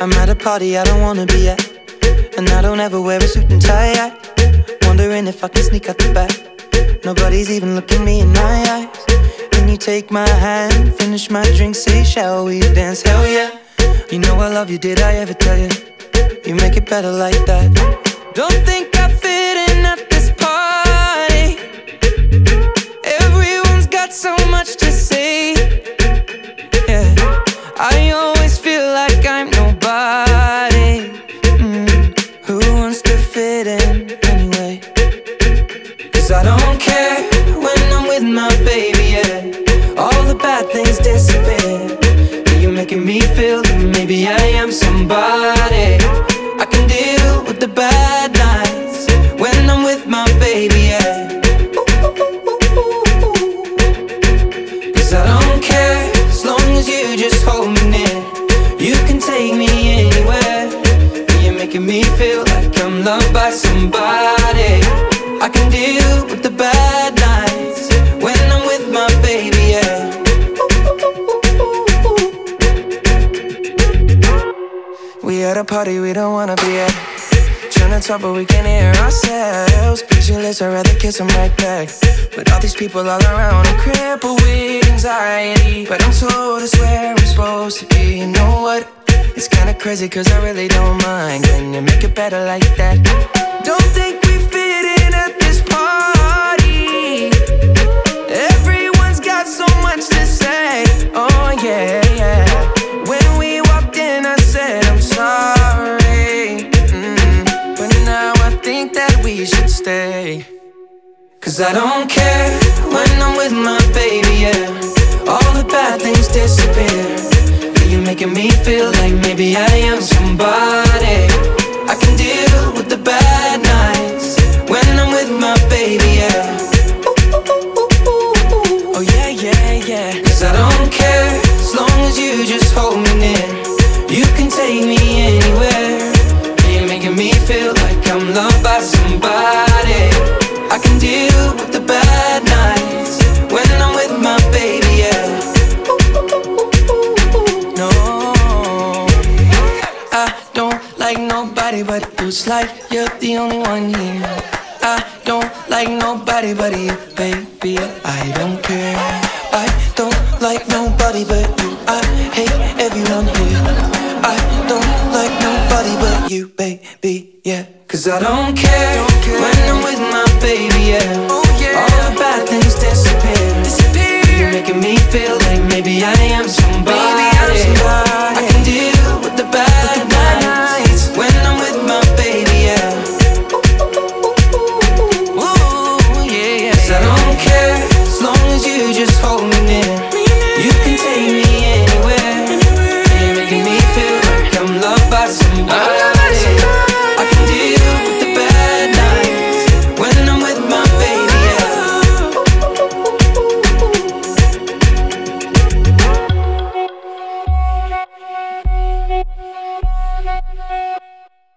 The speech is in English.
I'm at a party I don't wanna be at, and I don't ever wear a suit and tie. Wondering if I can sneak out the back. Nobody's even looking me in my eyes. Then you take my hand, finish my drink, say shall we dance? Hell yeah. You know I love you, did I ever tell you? You make it better like that. Don't think I fit in at this party. Everyone's got so much to say. Yeah, I always feel like I'm nobody. Who wants to fit in anyway? Cause I don't care when I'm with my baby, yeah. All the bad things disappear. You're making me feel that maybe I am somebody. I can deal with the bad nights when I'm with my baby, yeah. Cause I don't care as long as you just hold me near. You can take me anywhere. You're making me feel like I'm loved by somebody. I can deal with the bad nights when I'm with my baby, yeah. We at a party we don't wanna be at. Tryna talk but we can't hear ourselves. Pictureless, I'd rather kiss them right back. But all these people all around, I'm crippled with anxiety. But I'm told it's where I'm supposed to be. You know what? It's kinda crazy cause I really don't mind. Can you make it better like that? Don't think we fit in at this party. Everyone's got so much to say. Oh yeah, yeah. When we walked in I said I'm sorry, but now I think that we should stay. Cause I don't care when I'm with my baby, yeah. All the bad things disappear. You're making me feel like maybe I am somebody. I can deal with the bad nights when I'm with my baby, yeah. Oh yeah, yeah, yeah. Cause I don't care as long as you just hold me near. You can take me anywhere. You're making me feel like I'm loved by somebody. I can deal with the bad nights when I'm with my baby, yeah. No, I don't like nobody but you. It's like you're the only one here. I don't like nobody but you, baby. I don't care. I don't like nobody but you. I hate everyone here. I don't like nobody but you, baby, yeah. Cause I don't care when I'm with my baby, yeah. Oh, yeah. All the bad things disappear. You're making me feel